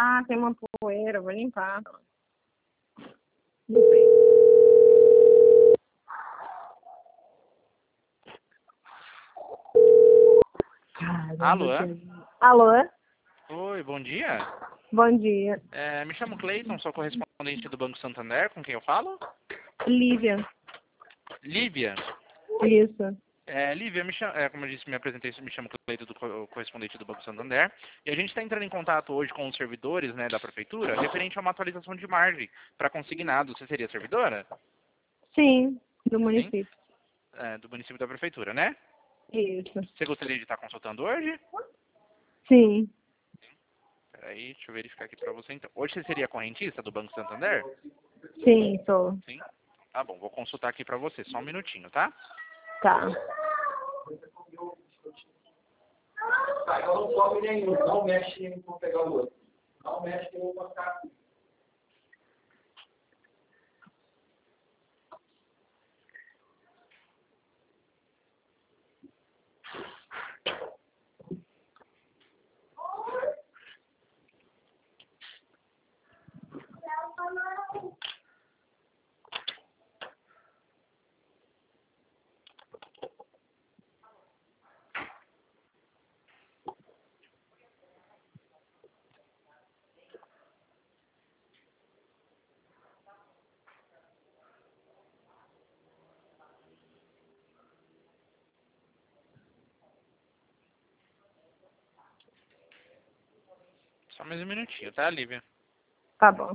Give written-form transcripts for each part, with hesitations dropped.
Ah, tem uma poeira, vou limpar. Limpei. Alô? Alô? Oi, bom dia. Bom dia. Me chamo Cleiton, sou correspondente do Banco Santander, com quem eu falo? Lívia. Lívia. Isso. Lívia, como eu disse, me apresentei, me chamo Cleiton, correspondente do Banco Santander, e a gente está entrando em contato hoje com os servidores, né, da prefeitura, referente a uma atualização de margem para consignado. Você seria servidora? Sim, do Sim. município. Do município da prefeitura, né? Isso. Você gostaria de estar consultando hoje? Sim. Peraí, deixa eu verificar aqui para você então. Hoje você seria correntista do Banco Santander? Sim, sou. Sim. Tá bom, vou consultar aqui para você, só um minutinho, tá? Tá. Tá, então não sobe nenhum, não mexe nenhum para pegar o outro. Não mexe nenhum para ficar aqui. Só mais um minutinho, tá, Lívia? Tá bom.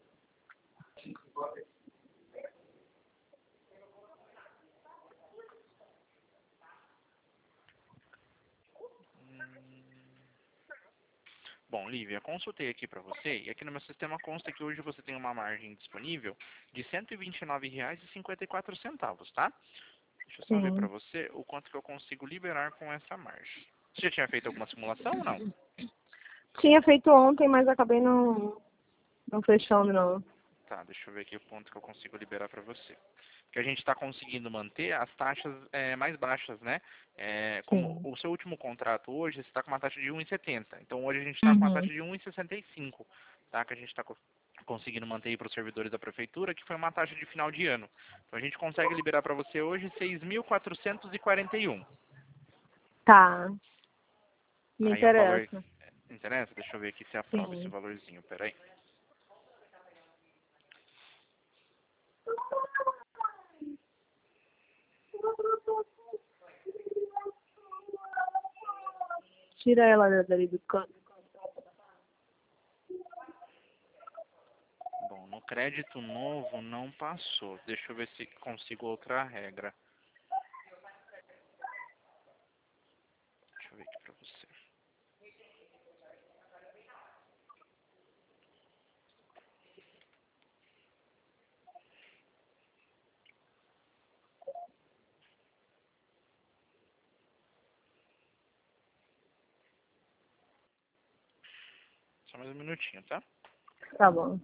Bom, Lívia, consultei aqui para você e aqui no meu sistema consta que hoje você tem uma margem disponível de R$ 129,54, tá? Deixa eu só ver para Sim. você o quanto que eu consigo liberar com essa margem. Você já tinha feito alguma simulação ou não? Tinha feito ontem, mas acabei não fechando, não. Tá, deixa eu ver aqui o ponto que eu consigo liberar para você. Porque a gente está conseguindo manter as taxas mais baixas, né? Como Sim. o seu último contrato hoje, você está com uma taxa de 1,70. Então hoje a gente está com uma Uhum. taxa de 1,65, tá? Que a gente está conseguindo manter aí para os servidores da prefeitura, que foi uma taxa de final de ano. Então a gente consegue liberar para você hoje 6.441. Tá. Me Aí é um valor... interessa. Interessa? Deixa eu ver aqui se aprova esse Sim. valorzinho. Peraí. Tira ela dali do canto. Bom, no crédito novo não passou. Deixa eu ver se consigo outra regra. Deixa eu ver aqui pra você. Só mais um minutinho, tá? Tá bom.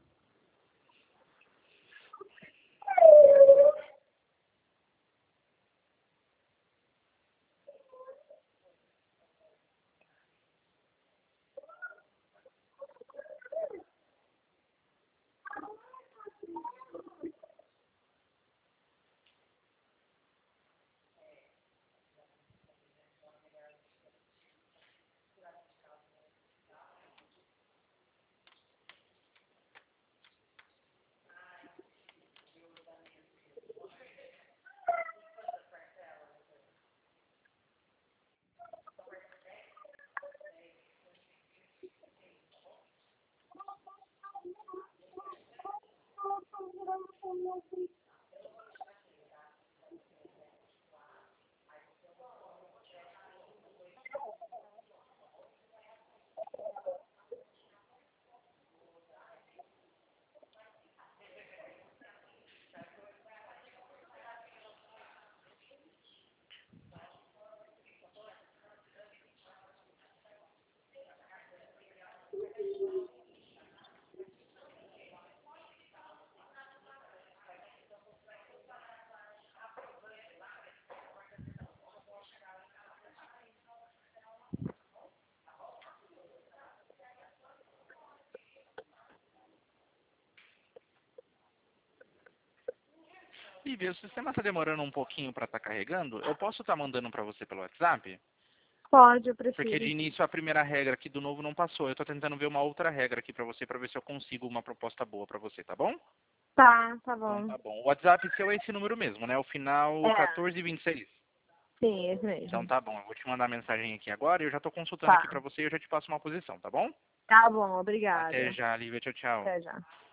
Lívia, o sistema está demorando um pouquinho para estar carregando. Eu posso estar mandando para você pelo WhatsApp? Pode, eu Porque de prefiro. início a primeira regra aqui do novo não passou. Eu estou tentando ver uma outra regra aqui para você, para ver se eu consigo uma proposta boa para você, tá bom? Tá Então bom. tá bom. O WhatsApp seu é esse número mesmo, né? O final É. 1426. Sim, esse Então mesmo. tá bom. Eu vou te mandar a mensagem aqui agora e eu já estou consultando Tá. aqui para você e eu já te passo uma posição, tá bom? Tá bom, Até obrigada. já, Lívia. Tchau, tchau. Até já.